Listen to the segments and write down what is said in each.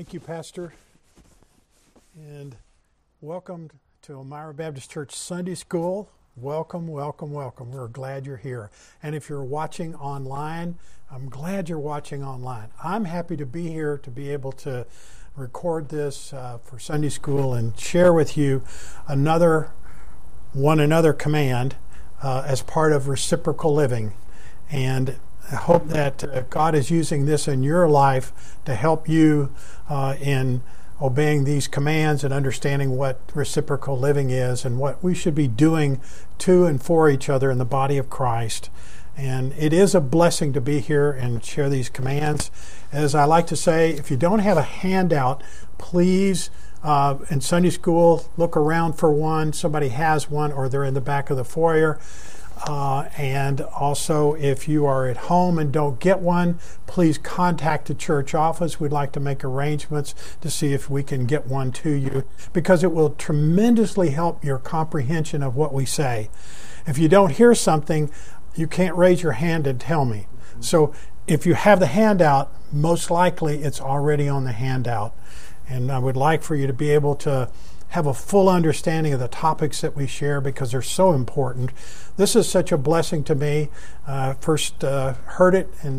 Thank you, Pastor, and welcome to Elmira Baptist Church Sunday School. Welcome, welcome, welcome. We're glad you're here. And if you're watching online, I'm glad you're watching online. I'm happy to be here to be able to record this for Sunday School and share with you another command as part of reciprocal living. And I hope that God is using this in your life to help you in obeying these commands and understanding what reciprocal living is and what we should be doing to and for each other in the body of Christ. And it is a blessing to be here and share these commands. As I like to say, if you don't have a handout, please, in Sunday school, look around for one. Somebody has one, or they're in the back of the foyer. And also, if you are at home and don't get one, please contact the church office. We'd like to make arrangements to see if we can get one to you, because it will tremendously help your comprehension of what we say. If you don't hear something, you can't raise your hand and tell me. So if you have the handout, most likely it's already on the handout. And I would like for you to be able to have a full understanding of the topics that we share, because they're so important. This is such a blessing to me. First heard it in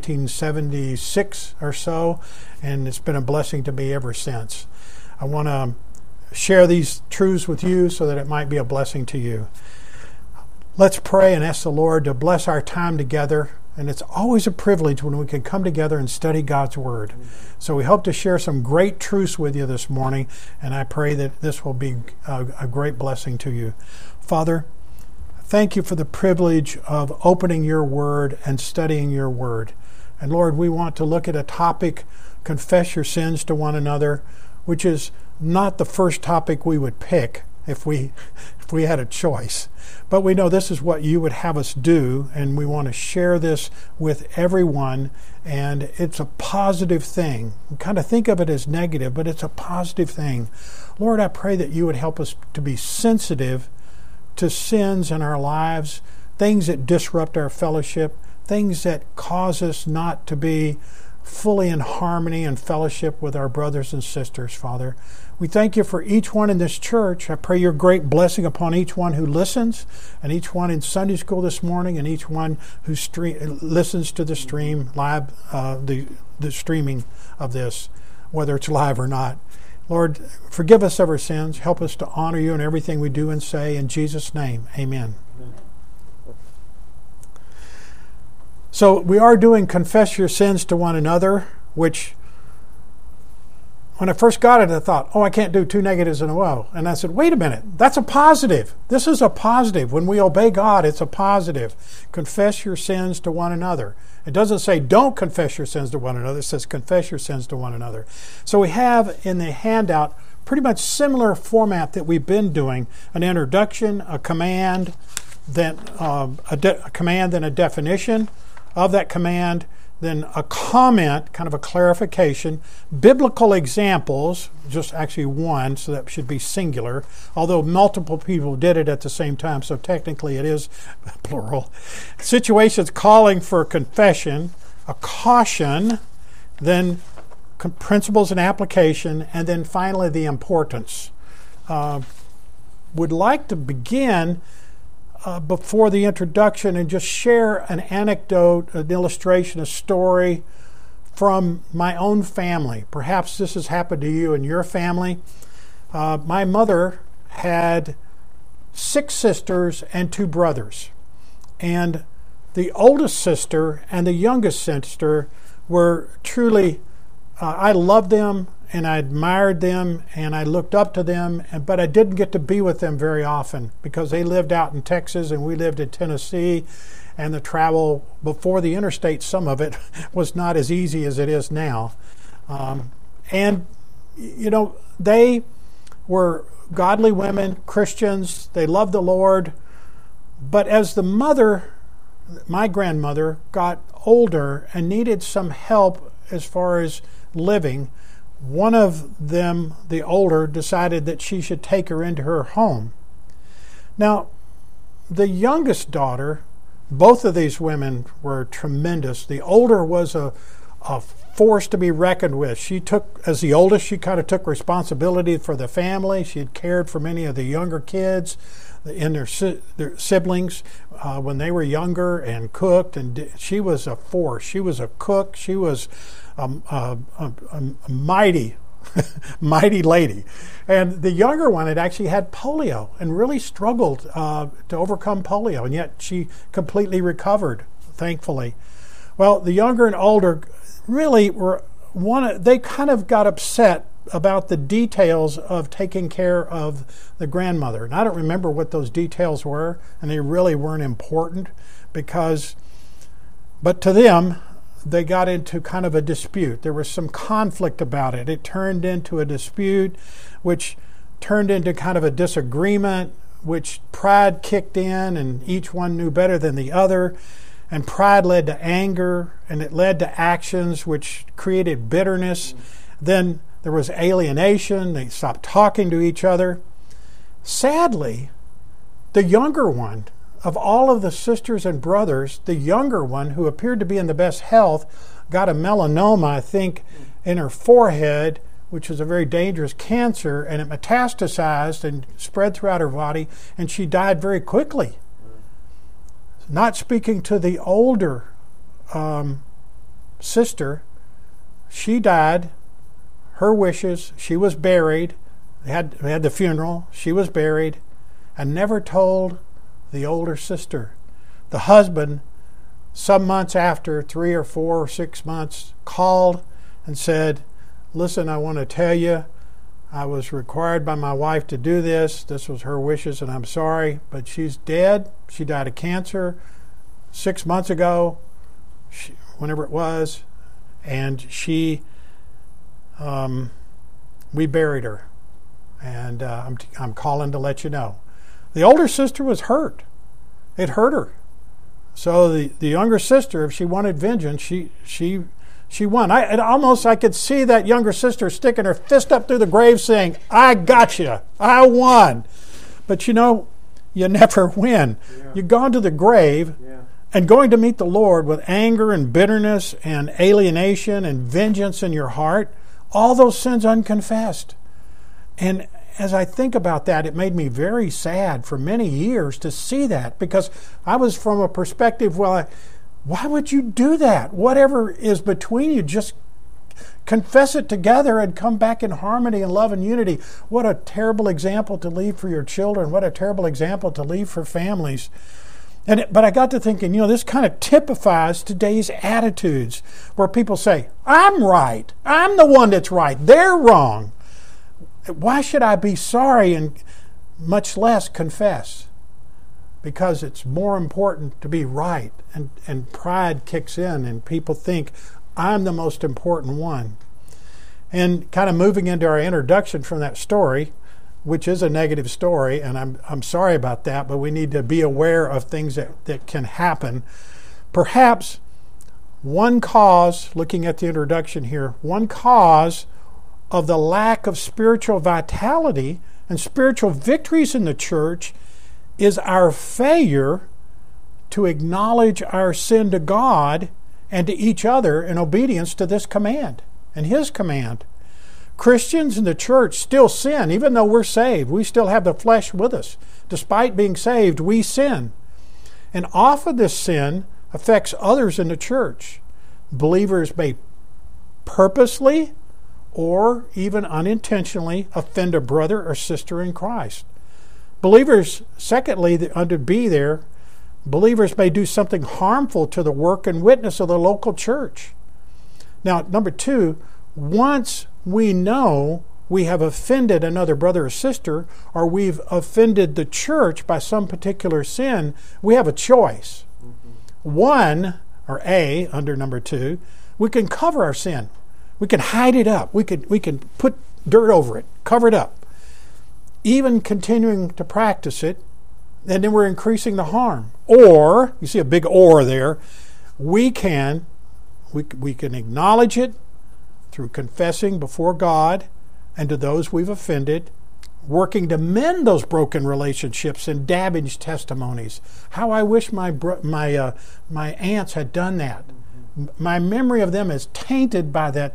1976 or so, and it's been a blessing to me ever since. I want to share these truths with you so that it might be a blessing to you. Let's pray and ask the Lord to bless our time together. And it's always a privilege when we can come together and study God's Word. So we hope to share some great truths with you this morning, and I pray that this will be a great blessing to you. Father, thank you for the privilege of opening your Word and studying your Word. And Lord, we want to look at a topic, confess your sins to one another, which is not the first topic we would pick if we had a choice. But we know this is what you would have us do, and we want to share this with everyone, and it's a positive thing. We kind of think of it as negative, but it's a positive thing. Lord, I pray that you would help us to be sensitive to sins in our lives, things that disrupt our fellowship, things that cause us not to be fully in harmony and fellowship with our brothers and sisters, Father. We thank you for each one in this church. I pray your great blessing upon each one who listens, and each one in Sunday school this morning, and each one who listens to the stream live, the streaming of this, whether it's live or not. Lord, forgive us of our sins. Help us to honor you in everything we do and say. In Jesus' name, amen. So we are doing confess your sins to one another, which when I first got it, I thought, I can't do two negatives in a row. And I said, wait a minute, that's a positive. This is a positive. When we obey God, it's a positive. Confess your sins to one another. It doesn't say don't confess your sins to one another. It says confess your sins to one another. So we have in the handout pretty much similar format that we've been doing: an introduction, a command, then a command, then a definition of that command, then a comment, kind of a clarification, biblical examples, just actually one, so that should be singular, although multiple people did it at the same time, so technically it is plural. Situations calling for confession, a caution, then principles and application, and then finally the importance. Would like to begin before the introduction and just share an anecdote, an illustration, a story from my own family. Perhaps this has happened to you and your family. My mother had 6 sisters and 2 brothers. And the oldest sister and the youngest sister were truly, I loved them and I admired them and I looked up to them, but I didn't get to be with them very often because they lived out in Texas and we lived in Tennessee, and the travel before the interstate, some of it, was not as easy as it is now. And, you know, they were godly women, Christians, they loved the Lord, but as the mother, my grandmother, got older and needed some help as far as living, one of them, the older, decided that she should take her into her home. Now, the youngest daughter, both of these women were tremendous. The older was a a force to be reckoned with. She took, as the oldest, she kind of took responsibility for the family. She had cared for many of the younger kids and their siblings when they were younger, and cooked. And she was a force. She was a cook. She was a mighty mighty lady. And the younger one had actually had polio and really struggled to overcome polio, and yet she completely recovered, thankfully. Well, the younger and older really they kind of got upset about the details of taking care of the grandmother. And I don't remember what those details were, and they really weren't important but to them, they got into kind of a dispute. There was some conflict about it. It turned into a dispute, which turned into kind of a disagreement, which pride kicked in, and each one knew better than the other. And pride led to anger, and it led to actions which created bitterness. Then there was alienation. They stopped talking to each other. Sadly, the younger one, of all of the sisters and brothers, the younger one, who appeared to be in the best health, got a melanoma, I think, in her forehead, which was a very dangerous cancer, and it metastasized and spread throughout her body, and she died very quickly. Not speaking to the older sister, she died, her wishes, she was buried, they had the funeral, she was buried, and never told the older sister. The husband, some months after, 3 or 4 or 6 months, called and said, "Listen, I want to tell you, I was required by my wife to do this. This was her wishes, and I'm sorry, but she's dead. She died of cancer 6 months ago, whenever it was, and we buried her, and I'm calling to let you know." The older sister was hurt. It hurt her. So the younger sister, if she wanted vengeance, she won. I could see that younger sister sticking her fist up through the grave saying, "I got you. I won." But you never win. Yeah. You've gone to the grave and going to meet the Lord with anger and bitterness and alienation and vengeance in your heart, all those sins unconfessed. And as I think about that, it made me very sad for many years to see that, because I was from a perspective, why would you do that? Whatever is between you, just confess it together and come back in harmony and love and unity. What a terrible example to leave for your children. What a terrible example to leave for families. But I got to thinking, this kind of typifies today's attitudes, where people say, "I'm right. I'm the one that's right. They're wrong. Why should I be sorry and much less confess?" Because it's more important to be right, and pride kicks in, and people think, "I'm the most important one." And kind of moving into our introduction from that story, which is a negative story, and I'm sorry about that, but we need to be aware of things that can happen. Perhaps one cause, looking at the introduction here, one cause of the lack of spiritual vitality and spiritual victories in the church is our failure to acknowledge our sin to God and to each other in obedience to this command and His command. Christians in the church still sin. Even though we're saved, we still have the flesh with us. Despite being saved, we sin. And often this sin affects others in the church. Believers may purposely or even unintentionally offend a brother or sister in Christ. Believers, secondly, under B there, believers may do something harmful to the work and witness of the local church. Now, number 2, once we know we have offended another brother or sister, or we've offended the church by some particular sin, we have a choice. One, or A, under number 2, we can cover our sin. We can hide it up. We can put dirt over it, cover it up, even continuing to practice it, and then we're increasing the harm. Or, you see a big or there, we can acknowledge it through confessing before God and to those we've offended, working to mend those broken relationships and damaged testimonies. How I wish my aunts had done that. my memory of them is tainted by that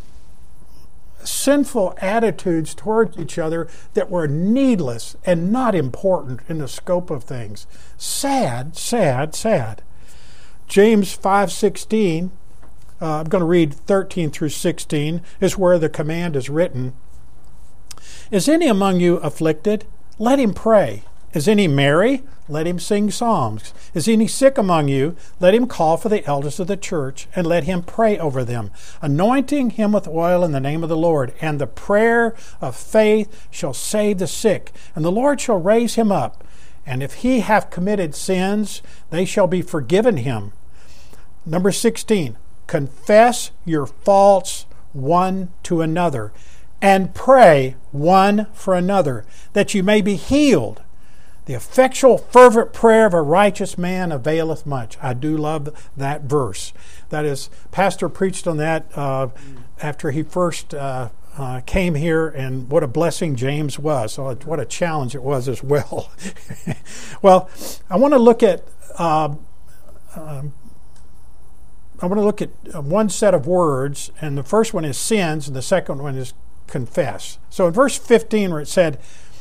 sinful attitudes towards each other that were needless and not important in the scope of things. Sad, sad, sad. James 5:16, I'm going to read 13 through 16, is where the command is written. Is any among you afflicted? Let him pray. Is any merry? Let him sing psalms. Is any sick among you? Let him call for the elders of the church, and let him pray over them, anointing him with oil in the name of the Lord. And the prayer of faith shall save the sick, and the Lord shall raise him up. And if he have committed sins, they shall be forgiven him. Number 16, confess your faults one to another, and pray one for another, that you may be healed. The effectual, fervent prayer of a righteous man availeth much. I do love that verse. That is, Pastor preached on that after he first came here, and what a blessing James was. So what a challenge it was as well. Well, I want to look at one set of words, and the first one is sins, and the second one is confess. So in verse 15, where it said,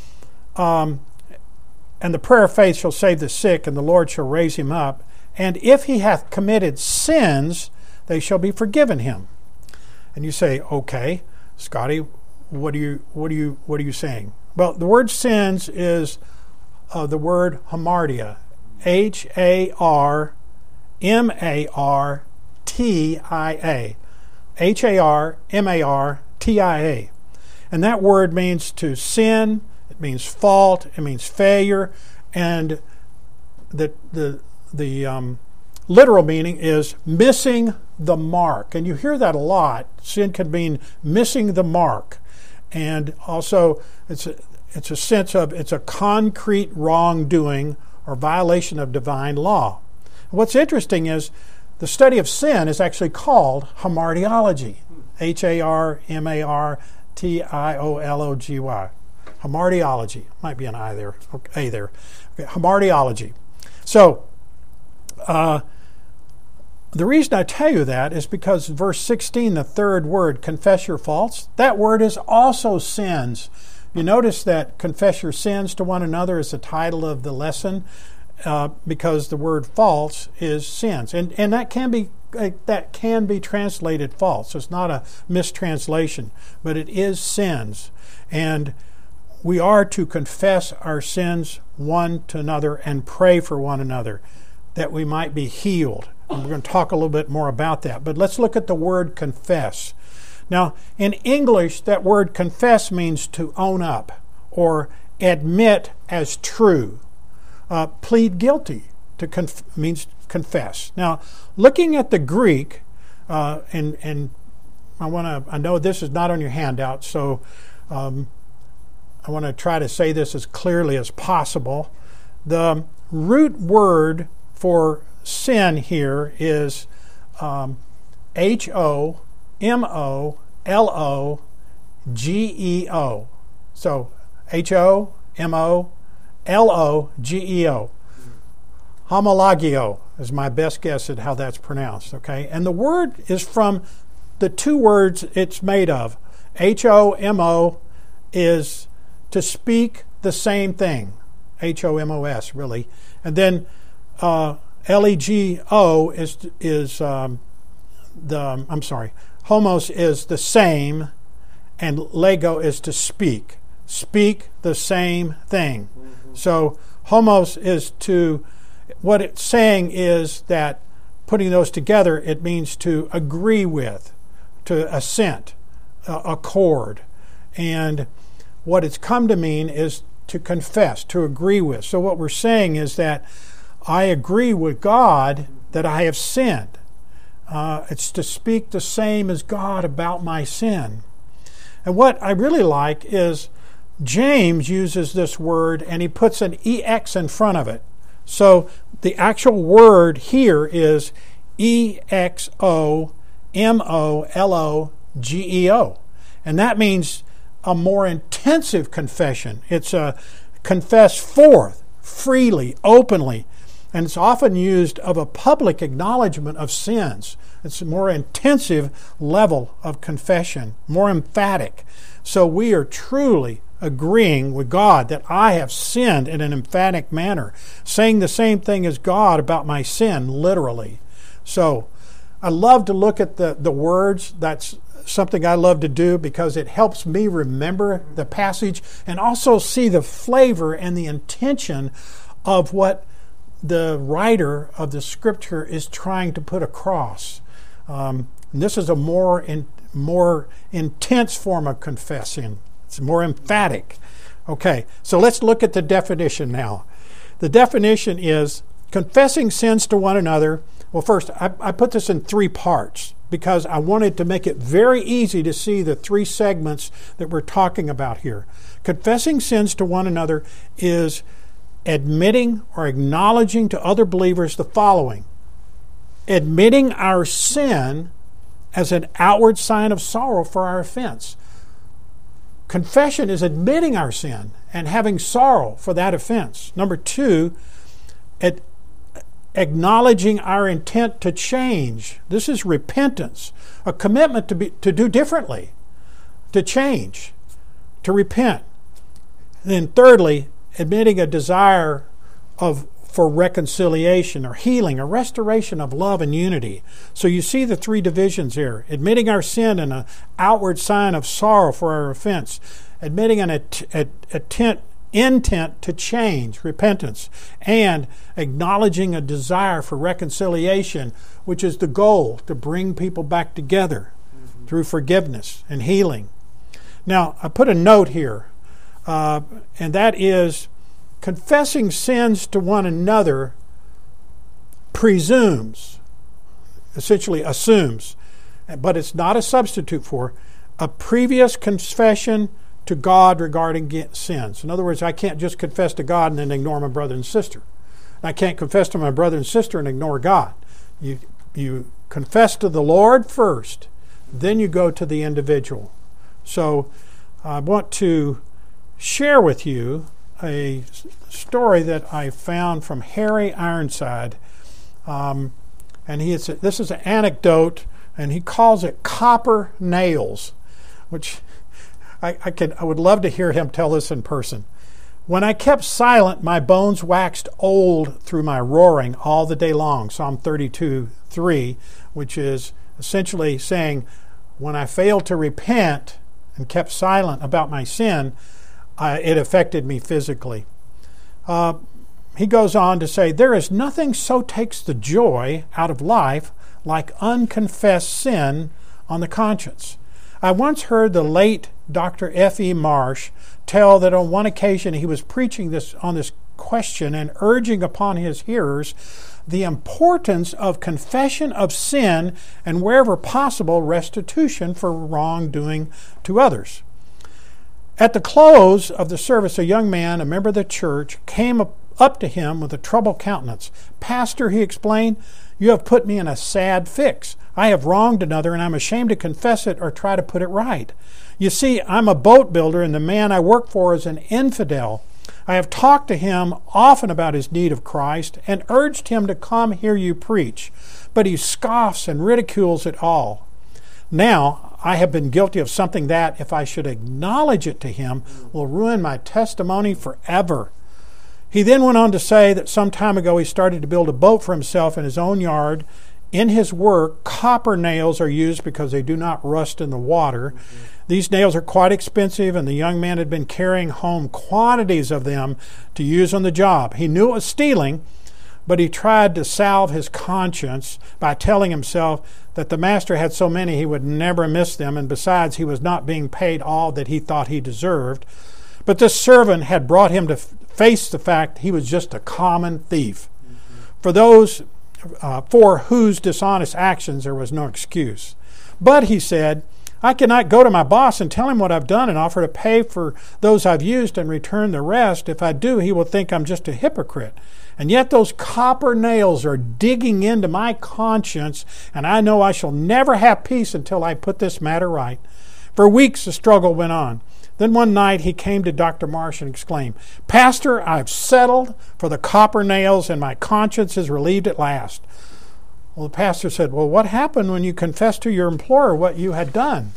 and the prayer of faith shall save the sick, and the Lord shall raise him up. And if he hath committed sins, they shall be forgiven him. And you say, okay, Scotty, what are you saying? Well, the word sins is the word hamartia, H-A-R-M-A-R-T-I-A, H-A-R-M-A-R-T-I-A, and that word means to sin. It means fault. It means failure, and the literal meaning is missing the mark. And you hear that a lot. Sin can mean missing the mark, and also it's a sense of it's a concrete wrongdoing or violation of divine law. What's interesting is the study of sin is actually called hamartiology, H-A-R-M-A-R-T-I-O-L-O-G-Y. Hamartiology. Might be an I there. A there. Okay, hamartiology. So, the reason I tell you that is because verse 16, the third word, confess your faults, that word is also sins. You notice that confess your sins to one another is the title of the lesson because the word faults is sins. And that can be translated false. It's not a mistranslation, but it is sins. And we are to confess our sins one to another and pray for one another that we might be healed. And we're going to talk a little bit more about that. But let's look at the word confess. Now, in English, that word confess means to own up or admit as true. Plead guilty means confess. Now, looking at the Greek, and I know this is not on your handout, so I want to try to say this as clearly as possible. The root word for sin here is H-O-M-O-L-O-G-E-O. So H-O-M-O-L-O-G-E-O. Homologio is my best guess at how that's pronounced. Okay, and the word is from the two words it's made of. H-O-M-O is to speak the same thing, H-O-M-O-S, really. And then L-E-G-O homos is the same, and lego is to speak. Speak the same thing. Mm-hmm. So homos is to, what it's saying is that putting those together, it means to agree with, to assent, accord. And what it's come to mean is to confess, to agree with. So what we're saying is that I agree with God that I have sinned. It's to speak the same as God about my sin. And what I really like is James uses this word and he puts an EX in front of it. So the actual word here is E-X-O-M-O-L-O-G-E-O. And that means a more intensive confession. It's a confess forth, freely, openly. and it's often used of a public acknowledgement of sins. It's a more intensive level of confession, more emphatic. So we are truly agreeing with God that I have sinned in an emphatic manner, saying the same thing as God about my sin, literally. So I love to look at the words. That's something I love to do because it helps me remember the passage and also see the flavor and the intention of what the writer of the Scripture is trying to put across. This is a more intense form of confessing. It's more emphatic. Okay, so let's look at the definition now. The definition is confessing sins to one another. Well, first, I put this in 3 parts because I wanted to make it very easy to see the 3 segments that we're talking about here. Confessing sins to one another is admitting or acknowledging to other believers the following: admitting our sin as an outward sign of sorrow for our offense. Confession is admitting our sin and having sorrow for that offense. Number 2, acknowledging our intent to change. This is repentance, a commitment to do differently, to change, to repent. And then thirdly, admitting a desire for reconciliation or healing, a restoration of love and unity. So you see the 3 divisions here. Admitting our sin and an outward sign of sorrow for our offense. Admitting an intent to change, repentance. And acknowledging a desire for reconciliation, which is the goal, to bring people back together through forgiveness and healing. Now, I put a note here, and that is confessing sins to one another essentially assumes, but it's not a substitute for, a previous confession to God regarding sins. In other words, I can't just confess to God and then ignore my brother and sister. I can't confess to my brother and sister and ignore God. You confess to the Lord first, then you go to the individual. So I want to share with you a story that I found from Harry Ironside. And this is an anecdote, and he calls it copper nails, which I would love to hear him tell this in person. When I kept silent, my bones waxed old through my roaring all the day long. Psalm 32:3, which is essentially saying, when I failed to repent and kept silent about my sin, it affected me physically. He goes on to say, there is nothing so takes the joy out of life like unconfessed sin on the conscience. I once heard the late Dr. F.E. Marsh tell that on one occasion he was preaching on this question and urging upon his hearers the importance of confession of sin and, wherever possible, restitution for wrongdoing to others. At the close of the service, a young man, a member of the church, came up to him with a troubled countenance. Pastor, he explained, you have put me in a sad fix. I have wronged another, and I'm ashamed to confess it or try to put it right. You see, I'm a boat builder, and the man I work for is an infidel. I have talked to him often about his need of Christ and urged him to come hear you preach, but he scoffs and ridicules it all. Now, I have been guilty of something that, if I should acknowledge it to him, will ruin my testimony forever. He then went on to say that some time ago he started to build a boat for himself in his own yard. In his work, copper nails are used because they do not rust in the water. These nails are quite expensive, and the young man had been carrying home quantities of them to use on the job. He knew it was stealing, but he tried to salve his conscience by telling himself that the master had so many he would never miss them, and besides, he was not being paid all that he thought he deserved. But this servant had brought him to face the fact he was just a common thief. For whose dishonest actions there was no excuse. But, he said, I cannot go to my boss and tell him what I've done and offer to pay for those I've used and return the rest. If I do, he will think I'm just a hypocrite. And yet those copper nails are digging into my conscience, and I know I shall never have peace until I put this matter right. For weeks the struggle went on. Then one night he came to Dr. Marsh and exclaimed, "Pastor, I've settled for the copper nails and my conscience is relieved at last." Well, the pastor said, "Well, what happened when you confessed to your employer what you had done?"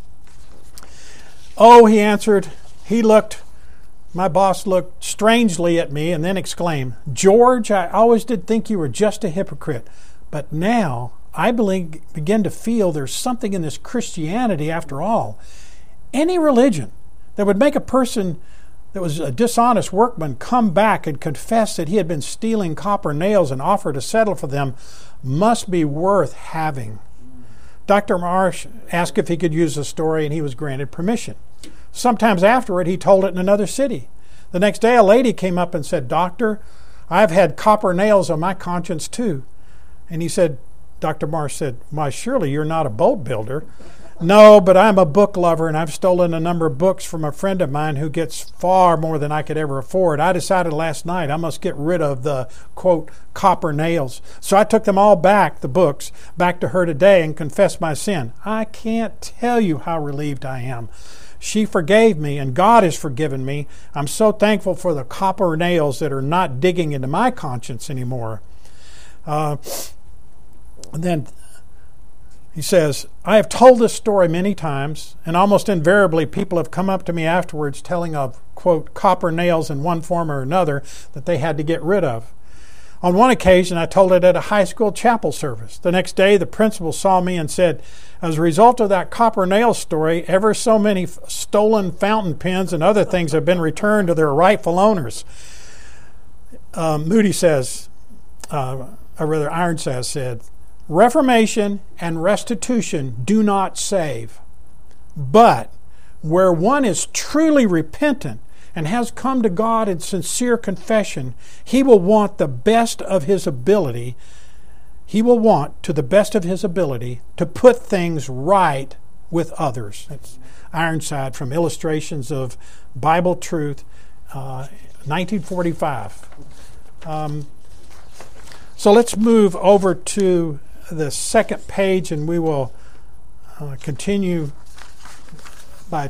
"Oh," he answered, my boss looked strangely at me and then exclaimed, "George, I always did think you were just a hypocrite. But now I begin to feel there's something in this Christianity after all. Any religion that would make a person that was a dishonest workman come back and confess that he had been stealing copper nails and offer to settle for them must be worth having." Dr. Marsh asked if he could use the story, and he was granted permission. Sometimes afterward, he told it in another city. The next day, a lady came up and said, "Doctor, I've had copper nails on my conscience too." And he said, Dr. Marsh said, "Why, surely you're not a boat builder." "No, but I'm a book lover, and I've stolen a number of books from a friend of mine who gets far more than I could ever afford. I decided last night I must get rid of the, quote, copper nails. So I took them all back, the books, back to her today and confessed my sin. I can't tell you how relieved I am. She forgave me, and God has forgiven me. I'm so thankful for the copper nails that are not digging into my conscience anymore." Then he says, "I have told this story many times, and almost invariably people have come up to me afterwards telling of, quote, copper nails in one form or another that they had to get rid of. On one occasion, I told it at a high school chapel service. The next day, the principal saw me and said, 'As a result of that copper nail story, ever so many stolen fountain pens and other things have been returned to their rightful owners.'" Moody says, Ironside said, "Reformation and restitution do not save. But where one is truly repentant and has come to God in sincere confession, he will want the best of his ability. He will want, to the best of his ability, to put things right with others." That's Ironside from Illustrations of Bible Truth, 1945. So let's move over to the second page, and we will continue by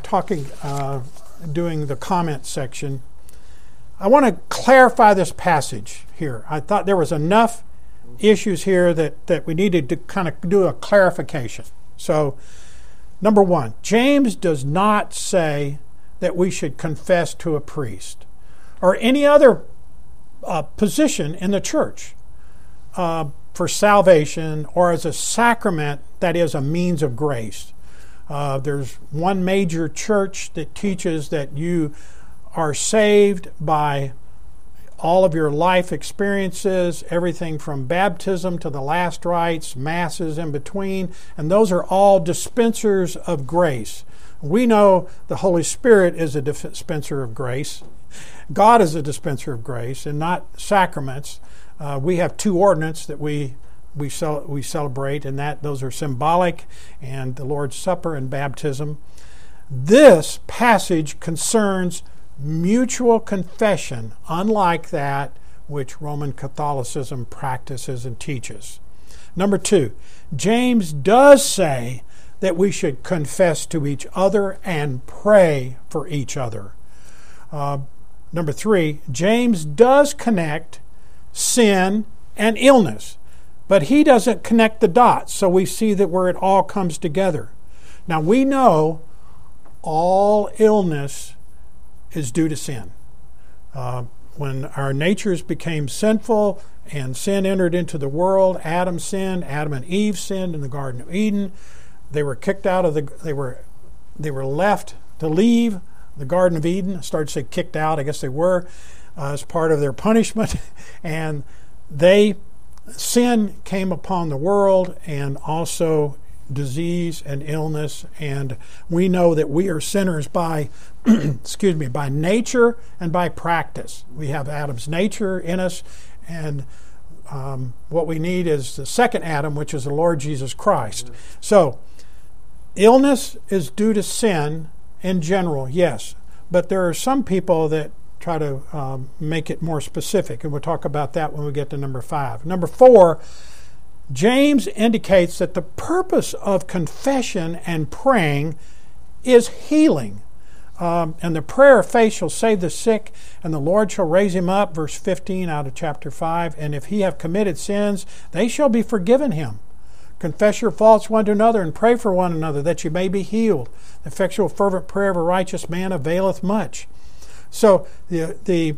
doing the comment section. I want to clarify this passage here. I thought there was enough issues here that we needed to kind of do a clarification. So, number one, James does not say that we should confess to a priest or any other position in the church for salvation or as a sacrament that is a means of grace. There's one major church that teaches that you are saved by all of your life experiences, everything from baptism to the last rites, masses in between, and those are all dispensers of grace. We know the Holy Spirit is a dispenser of grace. God is a dispenser of grace and not sacraments. We have two ordinances that we celebrate, and those are symbolic, and the Lord's Supper and baptism. This passage concerns mutual confession, unlike that which Roman Catholicism practices and teaches. Number two, James does say that we should confess to each other and pray for each other. Number three, James does connect sin and illness, but he doesn't connect the dots, so we see that where it all comes together. Now we know all illness is due to sin. When our natures became sinful and sin entered into the world, Adam sinned, Adam and Eve sinned in the Garden of Eden. They were kicked out of they were left to leave the Garden of Eden. I started to say kicked out, I guess they were, as part of their punishment. And sin came upon the world, and also disease and illness, and we know that we are sinners by by nature and by practice. We have Adam's nature in us, and what we need is the second Adam, which is the Lord Jesus Christ. So illness is due to sin in general, yes, but there are some people that try to make it more specific, and we'll talk about that when we get to number 5. Number 4, James indicates that the purpose of confession and praying is healing. And the prayer of faith shall save the sick, and the Lord shall raise him up, verse 15 out of chapter 5. And if he have committed sins, they shall be forgiven him. Confess your faults one to another, and pray for one another, that you may be healed. The effectual fervent prayer of a righteous man availeth much. So the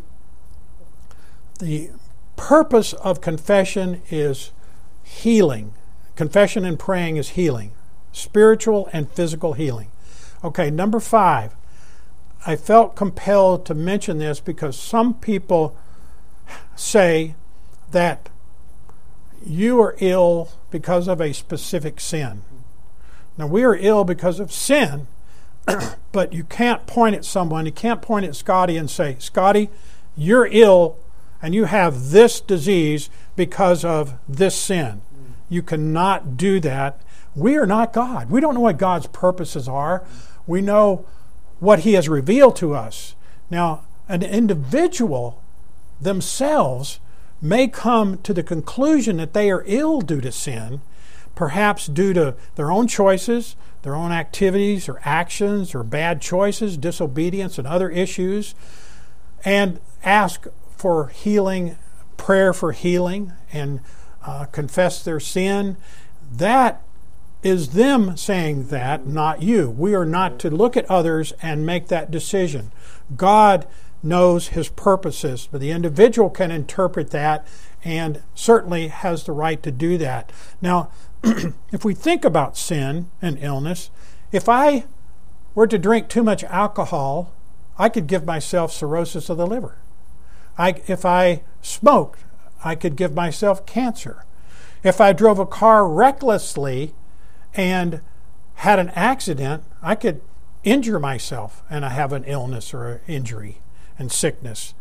purpose of confession is healing. Confession and praying is healing. Spiritual and physical healing. Okay, number 5. I felt compelled to mention this because some people say that you are ill because of a specific sin. Now, we are ill because of sin, but you can't point at someone. You can't point at Scotty and say, Scotty, you're ill and you have this disease because of this sin. You cannot do that. We are not God. We don't know what God's purposes are. We know what He has revealed to us. Now, an individual themselves may come to the conclusion that they are ill due to sin, perhaps due to their own choices, their own activities or actions or bad choices, disobedience and other issues, and ask for healing, prayer for healing, and confess their sin. That is them saying that, not you. We are not to look at others and make that decision. God knows His purposes, but the individual can interpret that and certainly has the right to do that. Now, if we think about sin and illness, if I were to drink too much alcohol, I could give myself cirrhosis of the liver. If I smoked, I could give myself cancer. If I drove a car recklessly and had an accident, I could injure myself and I have an illness or an injury and sickness.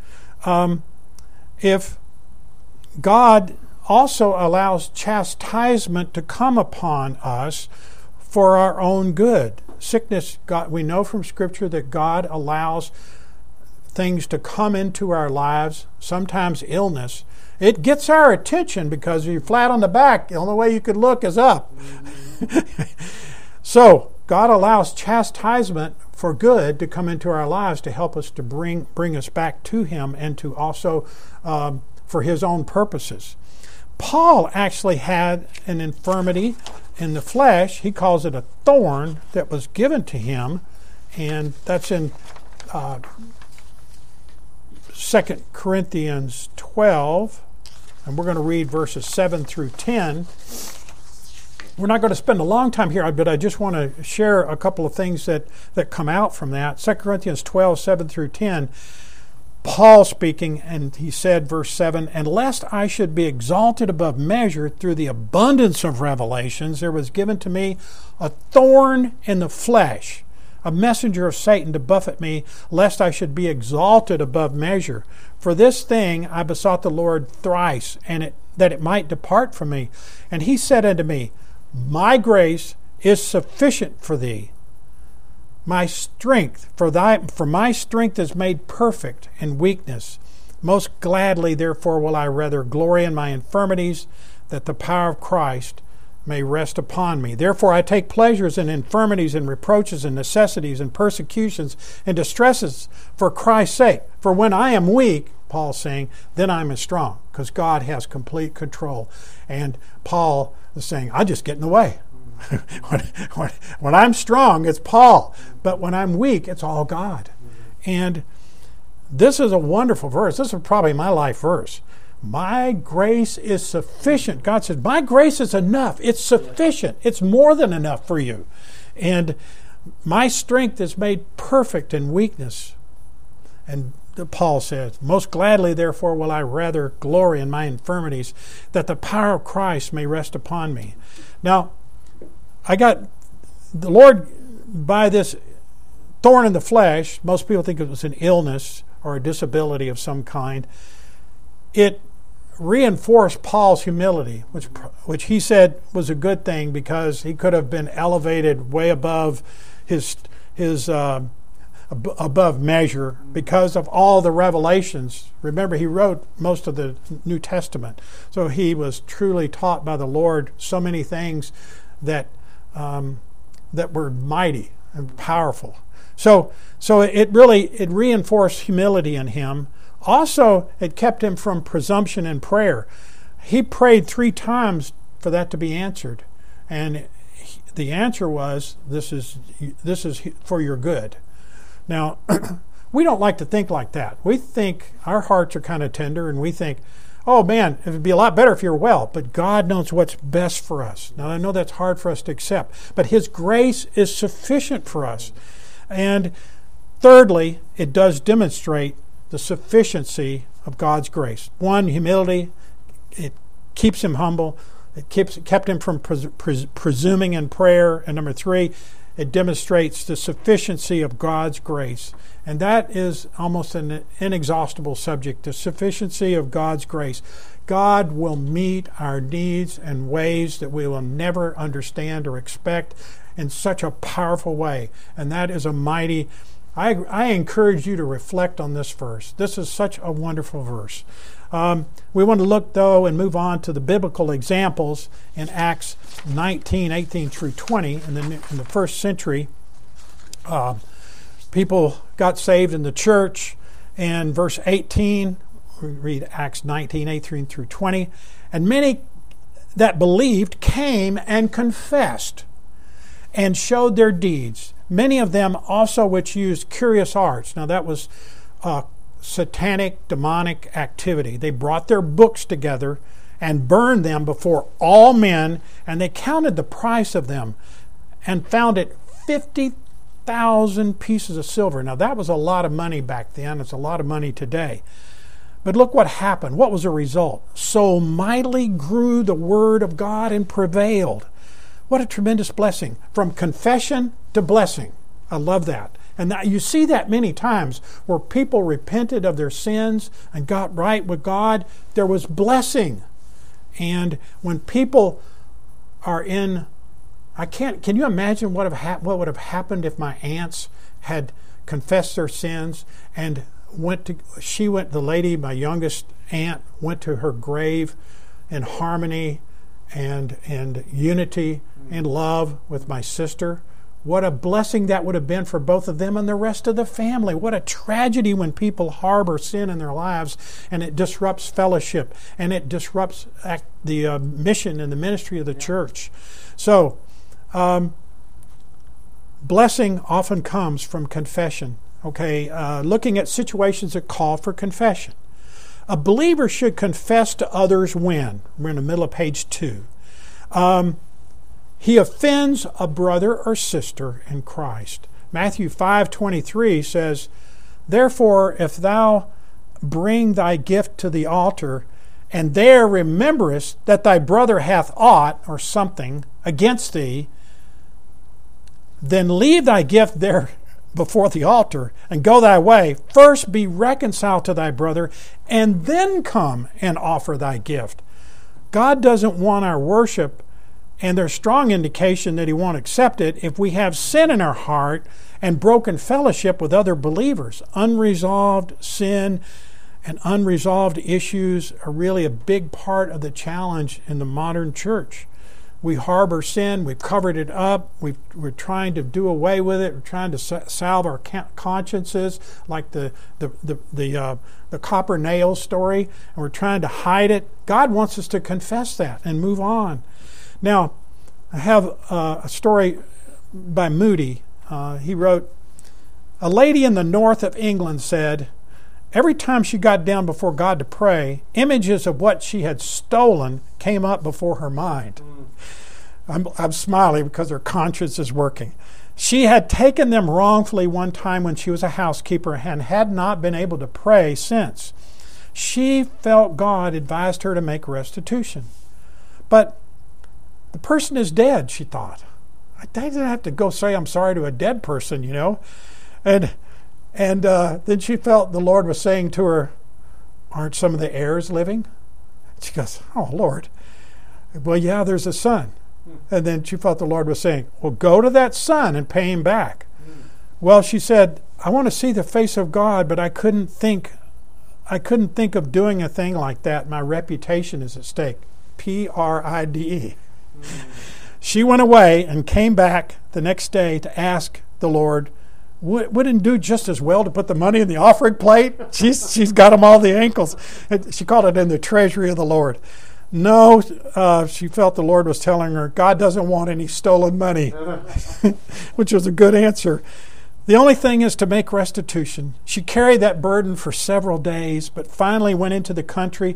If God also allows chastisement to come upon us for our own good. Sickness, we know from Scripture that God allows things to come into our lives, sometimes illness. It gets our attention because you're flat on the back. The only way you could look is up. So God allows chastisement for good to come into our lives to help us to bring us back to Him and to also for His own purposes. Paul actually had an infirmity in the flesh. He calls it a thorn that was given to him, and that's in 2 Corinthians 12, and we're going to read verses 7 through 10. We're not going to spend a long time here, but I just want to share a couple of things that come out from that. 2 Corinthians 12, 7 through 10, Paul speaking, and he said, verse 7, "And lest I should be exalted above measure through the abundance of revelations, there was given to me a thorn in the flesh, a messenger of Satan to buffet me, lest I should be exalted above measure. For this thing I besought the Lord thrice, and that it might depart from me. And He said unto me, My grace is sufficient for thee. My strength, for my strength is made perfect in weakness. Most gladly, therefore, will I rather glory in my infirmities, that the power of Christ may rest upon me. Therefore I take pleasures in infirmities and reproaches and necessities and persecutions and distresses for Christ's sake. For when I am weak," Paul's saying, "then I am strong," because God has complete control. And Paul is saying, I just get in the way. When I'm strong, it's Paul. But when I'm weak, it's all God. And this is a wonderful verse. This is probably my life verse. My grace is sufficient. God says, my grace is enough. It's sufficient. It's more than enough for you. And my strength is made perfect in weakness. And Paul says, most gladly, therefore, will I rather glory in my infirmities, that the power of Christ may rest upon me. Now, I got the Lord, by this thorn in the flesh, most people think it was an illness or a disability of some kind. It reinforced Paul's humility, which he said was a good thing because he could have been elevated way above his above measure because of all the revelations. Remember, he wrote most of the New Testament, so he was truly taught by the Lord so many things that were mighty and powerful. So it reinforced humility in him. Also, it kept him from presumption in prayer. He prayed 3 times for that to be answered. And the answer was, this is for your good. Now, we don't like to think like that. We think our hearts are kind of tender, and we think, oh man, it would be a lot better if you're well. But God knows what's best for us. Now, I know that's hard for us to accept, but His grace is sufficient for us. And thirdly, it does demonstrate the sufficiency of God's grace. 1, humility. It keeps him humble. It kept him from presuming in prayer. And number 3, it demonstrates the sufficiency of God's grace. And that is almost an inexhaustible subject, the sufficiency of God's grace. God will meet our needs in ways that we will never understand or expect in such a powerful way. And that is a mighty... I encourage you to reflect on this verse. This is such a wonderful verse. We want to look, though, and move on to the biblical examples in Acts 19, 18 through 20. In the first century, people got saved in the church. In verse 18, we read Acts 19, 18 through 20. And many that believed came and confessed and showed their deeds. Many of them also which used curious arts. Now that was satanic, demonic activity. They brought their books together and burned them before all men, and they counted the price of them and found it 50,000 pieces of silver. Now that was a lot of money back then. It's a lot of money today. But look what happened. What was the result? So mightily grew the word of God and prevailed. What a tremendous blessing. From confession to blessing. I love that. And you see that many times where people repented of their sins and got right with God. There was blessing. And when people are in... Can you imagine what would have happened if my aunts had confessed their sins and the lady, my youngest aunt, went to her grave in harmony and unity and love with my sister? What a blessing that would have been for both of them and the rest of the family. What a tragedy when people harbor sin in their lives, and it disrupts fellowship, and it disrupts the mission and the ministry of the church. So, blessing often comes from confession. Okay, looking at situations that call for confession. A believer should confess to others when? We're in the middle of page 2. He offends a brother or sister in Christ. Matthew 5:23 says, Therefore, if thou bring thy gift to the altar, and there rememberest that thy brother hath aught or something against thee, then leave thy gift there before the altar and go thy way. First be reconciled to thy brother, and then come and offer thy gift. God doesn't want our worship, and there's strong indication that He won't accept it if we have sin in our heart and broken fellowship with other believers. Unresolved sin and unresolved issues are really a big part of the challenge in the modern church. We harbor sin, we've covered it up, we're trying to do away with it, we're trying to salve our consciences, like the copper nail story, and we're trying to hide it. God wants us to confess that and move on. Now, I have a story by Moody. He wrote, a lady in the north of England said, every time she got down before God to pray, images of what she had stolen came up before her mind. I'm smiling because her conscience is working. She had taken them wrongfully one time when she was a housekeeper and had not been able to pray since. She felt God advised her to make restitution. But the person is dead, she thought. I didn't have to go say I'm sorry to a dead person, you know. And then she felt the Lord was saying to her, aren't some of the heirs living? She goes, oh, Lord. Well, yeah, there's a son. And then she felt the Lord was saying, well, go to that son and pay him back. Well, she said, I want to see the face of God, but I couldn't think of doing a thing like that. My reputation is at stake. Pride. She went away and came back the next day to ask the Lord wouldn't do just as well to put the money in the offering plate? She's got them all the ankles. She called it in the treasury of the Lord. No, she felt the Lord was telling her, God doesn't want any stolen money, which was a good answer. The only thing is to make restitution. She carried that burden for several days, but finally went into the country,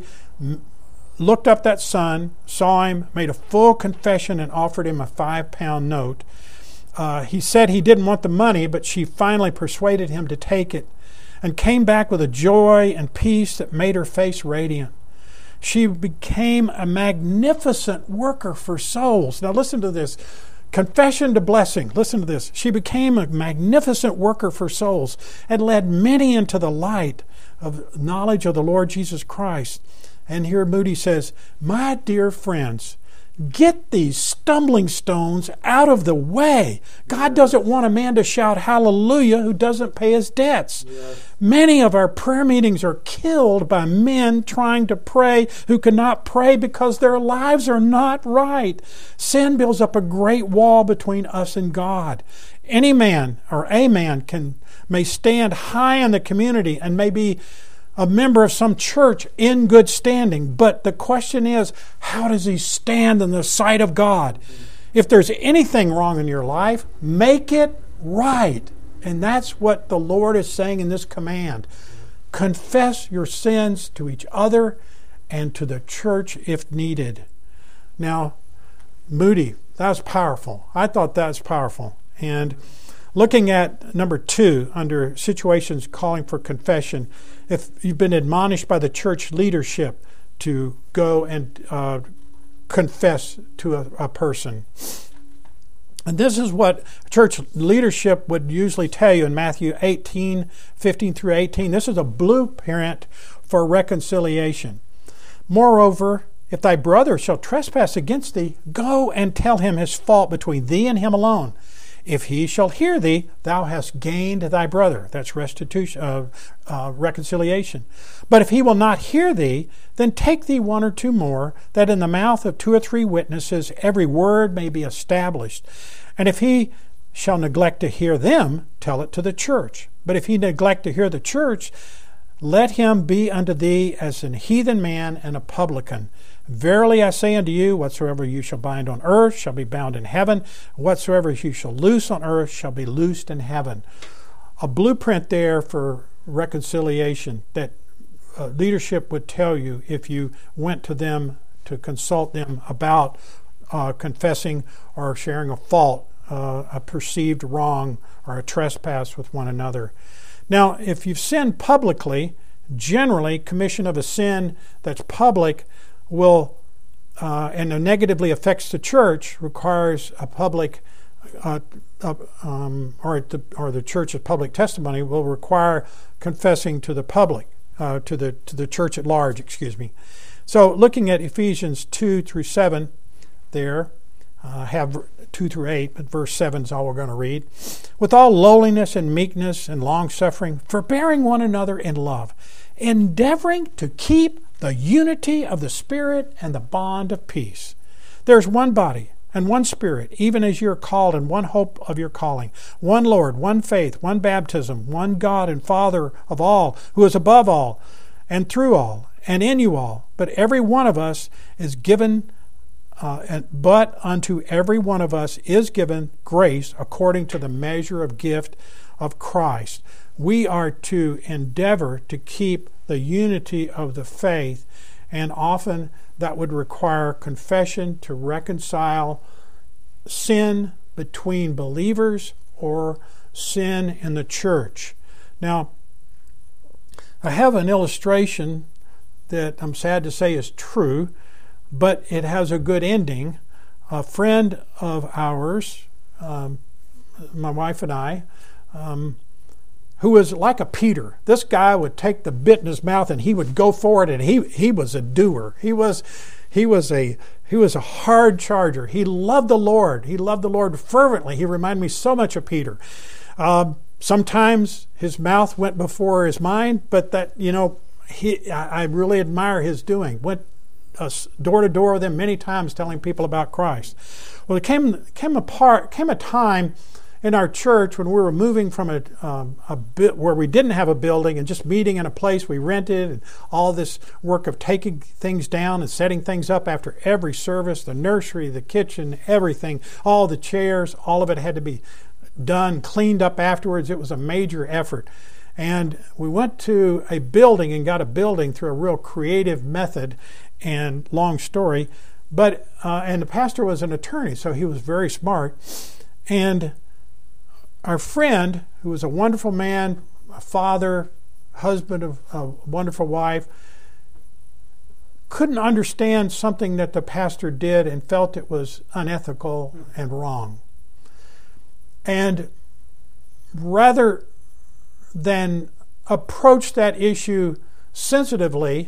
looked up that son, saw him, made a full confession, and offered him a 5-pound note. He said he didn't want the money, but she finally persuaded him to take it and came back with a joy and peace that made her face radiant. She became a magnificent worker for souls. Now listen to this. Confession to blessing. Listen to this. She became a magnificent worker for souls and led many into the light of knowledge of the Lord Jesus Christ. And here Moody says, my dear friends, get these stumbling stones out of the way. God doesn't want a man to shout hallelujah who doesn't pay his debts. Yes. Many of our prayer meetings are killed by men trying to pray who cannot pray because their lives are not right. Sin builds up a great wall between us and God. Any man or a man may stand high in the community and may be a member of some church in good standing. But the question is, how does he stand in the sight of God? If there's anything wrong in your life, make it right. And that's what the Lord is saying in this command. Confess your sins to each other and to the church if needed. Now, Moody, that was powerful. I thought that was powerful. And looking at number 2, under situations calling for confession, if you've been admonished by the church leadership to go and confess to a person. And this is what church leadership would usually tell you in Matthew 18, 15 through 18. This is a blueprint for reconciliation. Moreover, if thy brother shall trespass against thee, go and tell him his fault between thee and him alone. If he shall hear thee, thou hast gained thy brother. That's restitution, reconciliation. But if he will not hear thee, then take thee 1 or 2 more, that in the mouth of 2 or 3 witnesses every word may be established. And if he shall neglect to hear them, tell it to the church. But if he neglect to hear the church, let him be unto thee as an heathen man and a publican. Verily I say unto you, whatsoever you shall bind on earth shall be bound in heaven. Whatsoever you shall loose on earth shall be loosed in heaven. A blueprint there for reconciliation that leadership would tell you if you went to them to consult them about confessing or sharing a fault, a perceived wrong or a trespass with one another. Now, if you've sinned publicly, generally commission of a sin that's public will and negatively affects the church requires a public or the church's public testimony will require confessing to the public, to the church at large. Excuse me. So, looking at Ephesians 2 through 7, there have 2 through 8, but verse 7 is all we're going to read. With all lowliness and meekness and long suffering, forbearing one another in love, endeavoring to keep the unity of the Spirit and the bond of peace. There's one body and one Spirit, even as you are called in one hope of your calling, one Lord, one faith, one baptism, one God and Father of all, who is above all and through all and in you all. But every one of us is given, but unto every one of us is given grace according to the measure of gift of Christ. We are to endeavor to keep the unity of the faith, and often that would require confession to reconcile sin between believers or sin in the church. Now, I have an illustration that I'm sad to say is true, but it has a good ending. A friend of ours, my wife and I, who was like a Peter. This guy would take the bit in his mouth and he would go for it, and he was a doer. He was a hard charger. He loved the Lord. He loved the Lord fervently. He reminded me so much of Peter. Sometimes his mouth went before his mind, but that I really admire his doing. Went door to door with him many times, telling people about Christ. Well, it came a time in our church, when we were moving from a bit where we didn't have a building and just meeting in a place we rented, and all this work of taking things down and setting things up after every service, the nursery, the kitchen, everything, all the chairs, all of it had to be done, cleaned up afterwards. It was a major effort. And we went to a building and got a building through a real creative method, and long story. But and the pastor was an attorney, so he was very smart. And our friend, who was a wonderful man, a father, husband of a wonderful wife, couldn't understand something that the pastor did and felt it was unethical and wrong. And rather than approach that issue sensitively,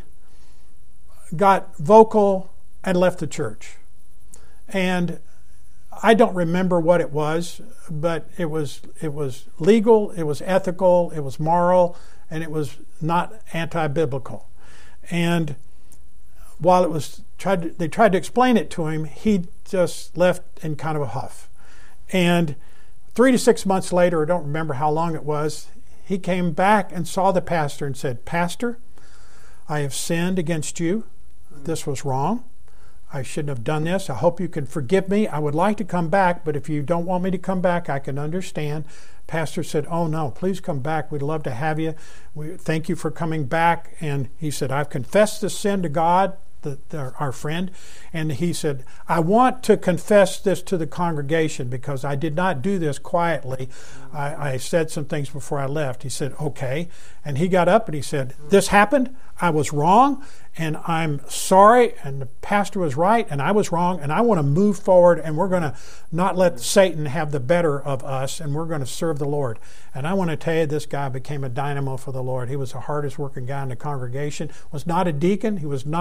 got vocal and left the church. And I don't remember what it was, but it was legal, it was ethical, it was moral, and it was not anti-biblical. And while they tried to explain it to him, he just left in kind of a huff. And 3 to 6 months later, I don't remember how long it was, he came back and saw the pastor and said, "Pastor, I have sinned against you. This was wrong. I shouldn't have done this. I hope you can forgive me. I would like to come back, but if you don't want me to come back, I can understand." Pastor said, "Oh no, please come back. We'd love to have you. Thank you for coming back." And he said, "I've confessed this sin to God," our friend, and he said, "I want to confess this to the congregation because I did not do this quietly. I said some things before I left." He said, "Okay." And he got up and he said, "This happened. I was wrong, and I'm sorry, and the pastor was right, and I was wrong, and I want to move forward, and we're going to not let Satan have the better of us, and we're going to serve the Lord." And I want to tell you, this guy became a dynamo for the Lord. He was the hardest working guy in the congregation, was not a deacon, he was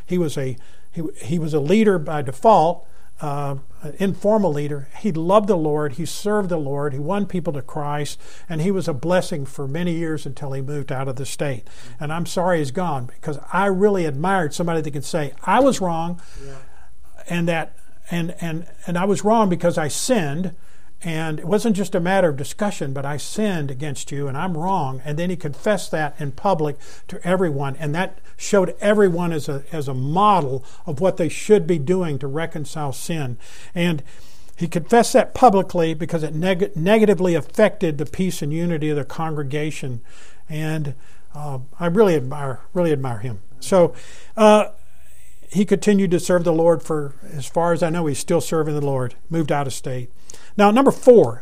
a leader by default, an informal leader. He loved the Lord, he served the Lord, he won people to Christ, and he was a blessing for many years until he moved out of the state. And I'm sorry he's gone, because I really admired somebody that could say, "I was wrong, and I was wrong because I sinned, and it wasn't just a matter of discussion, but I sinned against you, and I'm wrong." And then he confessed that in public to everyone, and that showed everyone as a model of what they should be doing to reconcile sin. And he confessed that publicly because it negatively affected the peace and unity of the congregation. And I really admire him. So he continued to serve the Lord for, as far as I know, he's still serving the Lord. Moved out of state. Now, number 4,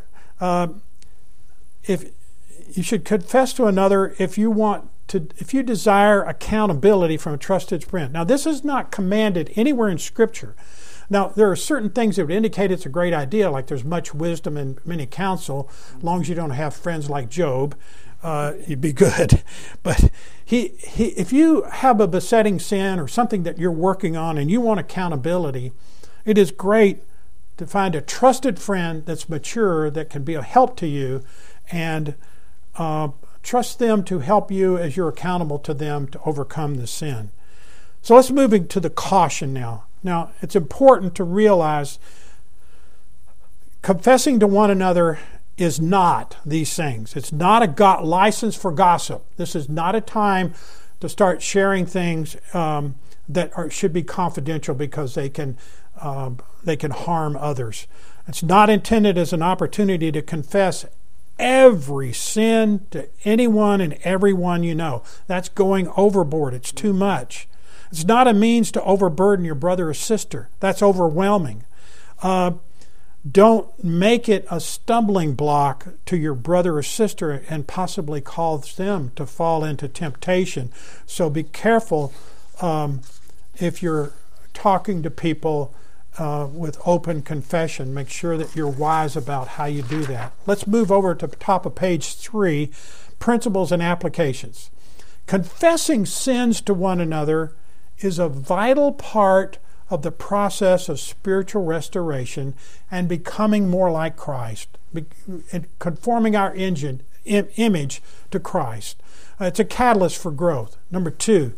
if you should confess to another if you desire accountability from a trusted friend. Now, this is not commanded anywhere in Scripture. Now, there are certain things that would indicate it's a great idea, like there's much wisdom and many counsel. As long as you don't have friends like Job, you'd be good. But if you have a besetting sin or something that you're working on and you want accountability, it is great to find a trusted friend that's mature, that can be a help to you, and trust them to help you as you're accountable to them to overcome the sin. So let's move into the caution now. Now, it's important to realize confessing to one another is not these things. It's not a license for gossip. This is not a time to start sharing things that should be confidential because they can harm others. It's not intended as an opportunity to confess every sin to anyone and everyone you know. That's going overboard. It's too much. It's not a means to overburden your brother or sister. That's overwhelming. Don't make it a stumbling block to your brother or sister and possibly cause them to fall into temptation. So be careful if you're talking to people with open confession. Make sure that you're wise about how you do that. Let's move over to the top of page 3, principles and applications. Confessing sins to one another is a vital part of the process of spiritual restoration and becoming more like Christ, conforming our image to Christ. It's a catalyst for growth. Number 2,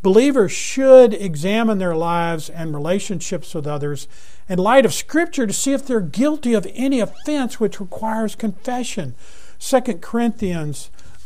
Believers should examine their lives and relationships with others in light of Scripture to see if they're guilty of any offense which requires confession. 2 Corinthians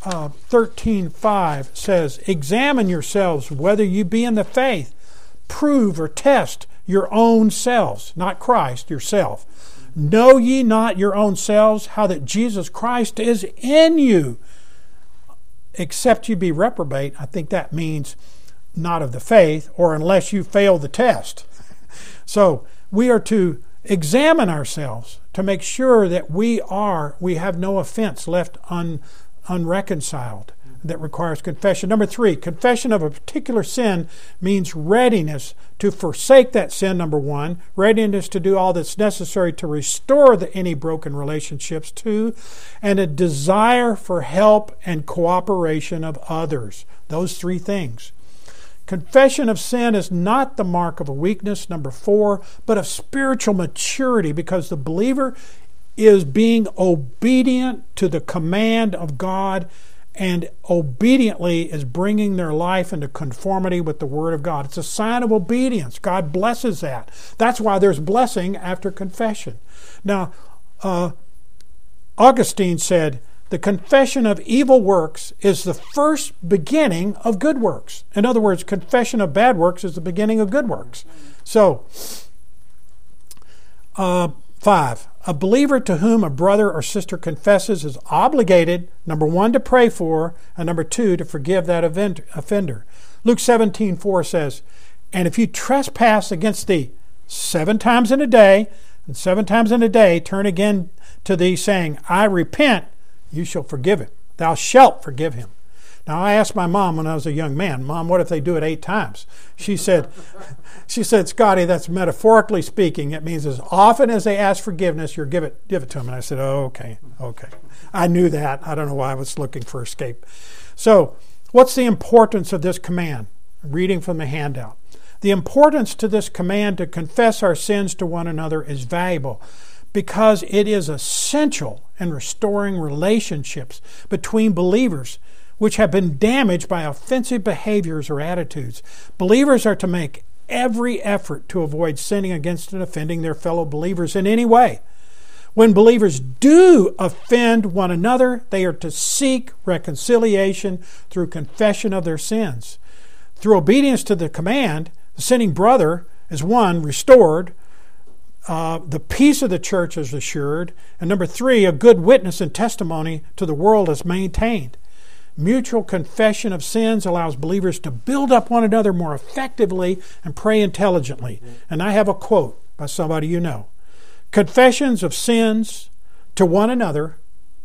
13:5 says, "Examine yourselves whether you be in the faith. Prove or test your own selves," not Christ, yourself. "Know ye not your own selves how that Jesus Christ is in you? Except you be reprobate," I think that means not of the faith, or unless you fail the test. So we are to examine ourselves to make sure that we have no offense left unreconciled that requires confession. Number 3, confession of a particular sin means readiness to forsake that sin, number 1. Readiness to do all that's necessary to restore any broken relationships, 2. And a desire for help and cooperation of others. Those 3 things. Confession of sin is not the mark of a weakness, number 4, but of spiritual maturity, because the believer is being obedient to the command of God and obediently is bringing their life into conformity with the Word of God. It's a sign of obedience. God blesses that. That's why there's blessing after confession. Now, Augustine said, "The confession of evil works is the first beginning of good works." In other words, confession of bad works is the beginning of good works. So, 5, a believer to whom a brother or sister confesses is obligated, number 1, to pray for, and number 2, to forgive that offender. Luke 17:4 says, "And if you trespass against thee 7 times in a day, and 7 times in a day turn again to thee, saying, I repent, you shall forgive him. Thou shalt forgive him." Now, I asked my mom when I was a young man, "Mom, what if they do it 8 times? She said, "Scotty, that's metaphorically speaking. It means as often as they ask forgiveness, you give it to them." And I said, "Oh, okay. I knew that. I don't know why I was looking for escape." So, what's the importance of this command? Reading from the handout. The importance to this command to confess our sins to one another is valuable because it is essential in restoring relationships between believers which have been damaged by offensive behaviors or attitudes. Believers are to make every effort to avoid sinning against and offending their fellow believers in any way. When believers do offend one another, they are to seek reconciliation through confession of their sins. Through obedience to the command, the sinning brother is, 1, restored, the peace of the church is assured, and number 3, a good witness and testimony to the world is maintained. Mutual confession of sins allows believers to build up one another more effectively and pray intelligently. And I have a quote by somebody you know. "Confessions of sins to one another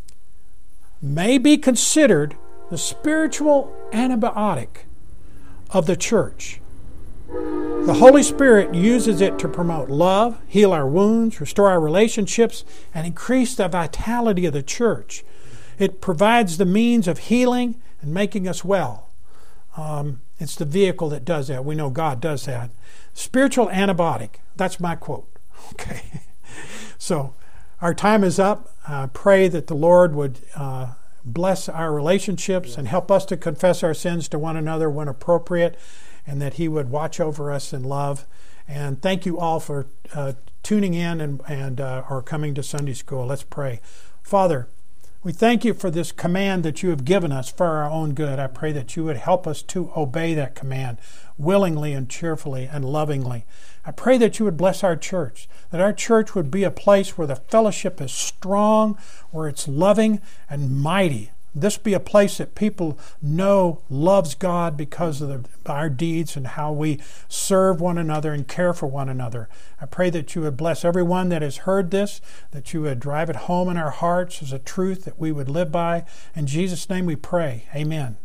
may be considered the spiritual antibiotic of the church. The Holy Spirit uses it to promote love, heal our wounds, restore our relationships, and increase the vitality of the church. It provides the means of healing and making us well. It's the vehicle that does that. We know God does that. Spiritual antibiotic. That's my quote. Okay. So our time is up. I pray that the Lord would bless our relationships and help us to confess our sins to one another when appropriate, and that He would watch over us in love. And thank you all for tuning in and or coming to Sunday school. Let's pray. Father, we thank you for this command that you have given us for our own good. I pray that you would help us to obey that command willingly and cheerfully and lovingly. I pray that you would bless our church, that our church would be a place where the fellowship is strong, where it's loving and mighty. This be a place that people know loves God because of our deeds and how we serve one another and care for one another. I pray that you would bless everyone that has heard this, that you would drive it home in our hearts as a truth that we would live by. In Jesus' name we pray. Amen.